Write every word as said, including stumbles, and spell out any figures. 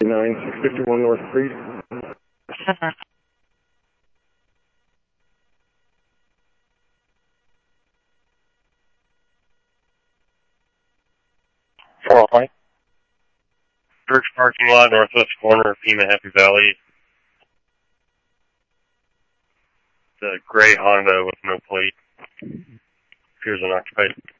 nine six fifty-one North Creed. four Mike. Church parking lot, northwest corner of Pima Happy Valley. The gray Honda with no plate. Appears unoccupied.